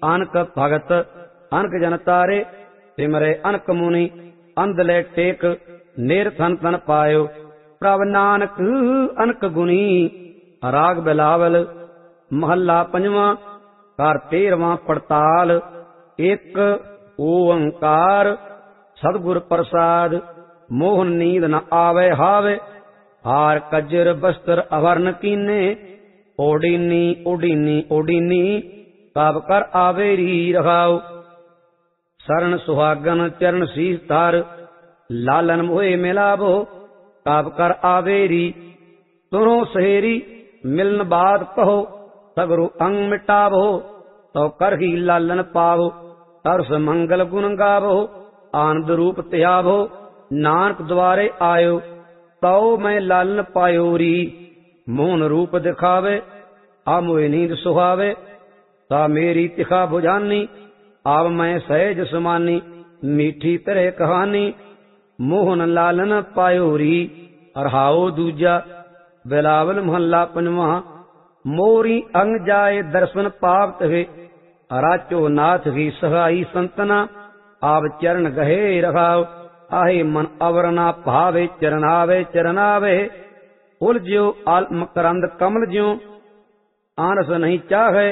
अनक भगत अनक जन तारे सिमरे अनक मुनि अंधले टेक निरथन तन पायो प्रभ नानक अनक गुणी। राग बिलावल महला पंजवा कार 13वां पड़ताल। एक ओंकार सतगुर प्रसाद मोहन नींद न आवे हावे हार कजर बस्तर अवर्ण कीने ओडीनी ओडीनी ओडीनी काब कर आवेरी रखाओ। शरण सुहागन चरण शीस तार लालन मोहे मिलावो काब कर आवेरी। सुनो सहेरी मिलन बात कहो सगरु अंग मिटावो तो कर ही लालन पावो। तरस मंगल गुण गावो आनंद रूप त्यावो नानक द्वारे आयो तो मैं लालन पायोरी। मोहन रूप दिखावे आ मोहे नींद सुहावे ता मेरी तिखा बुझानी आव मैं सहज समानी मीठी तरह कहानी। मोहन लालन पायोरी अरहाओ दूजा। बिलावल महला पंजवा मोरी अंग जाए दर्शन पावत है राचो नाथ की सहाई संतना आव चरण गहे रखाओ। आहे मन अवरना भावे चरनावे चरनावे उलझ्यो आत्म करंद कमल ज्यो आनस नहीं चाहे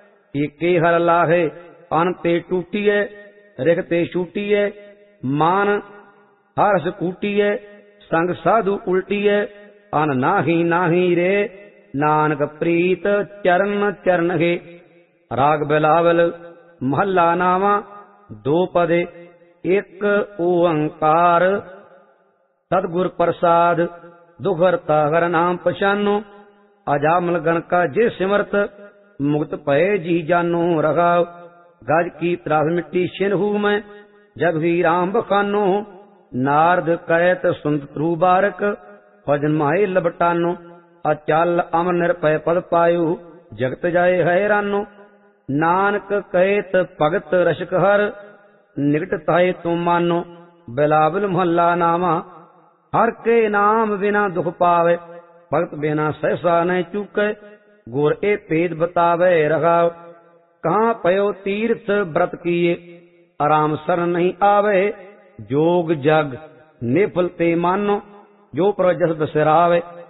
के हर लाहे। अनते टूटिए रिखते छूटिए मान हरस कूटिए संग साधु उल्टिए अन नाही नाही रे नानक प्रीत चरण चरण हे। राग बिलावल महला नावा दो पदे। एक ओंकार सतगुर प्रसाद दुखरता हर नाम पछानो अजामल गण का जे सिमरत मुक्त भय जी जानो। रखाओ गज की त्रास मिट्टी छिनहू में जब ही राम बखानो नारद कैत सुनत ध्रु बारक भजन माहे लबटानो। अचल अमर निरभय पद पायु जगत जाए हैरानो। नानक कहत भगत रसिक हर निकट ताए तुम मानो। बिलावल महला नामा हर के नाम बिना दुख पावे भगत बिना सहसा न चूके गुर ए भेद बतावे। रखाओ कहाँ पयो तीर्थ व्रत किए आराम सर नहीं आवे जोग जग निफल ते मानो जो प्रजस बसरावे।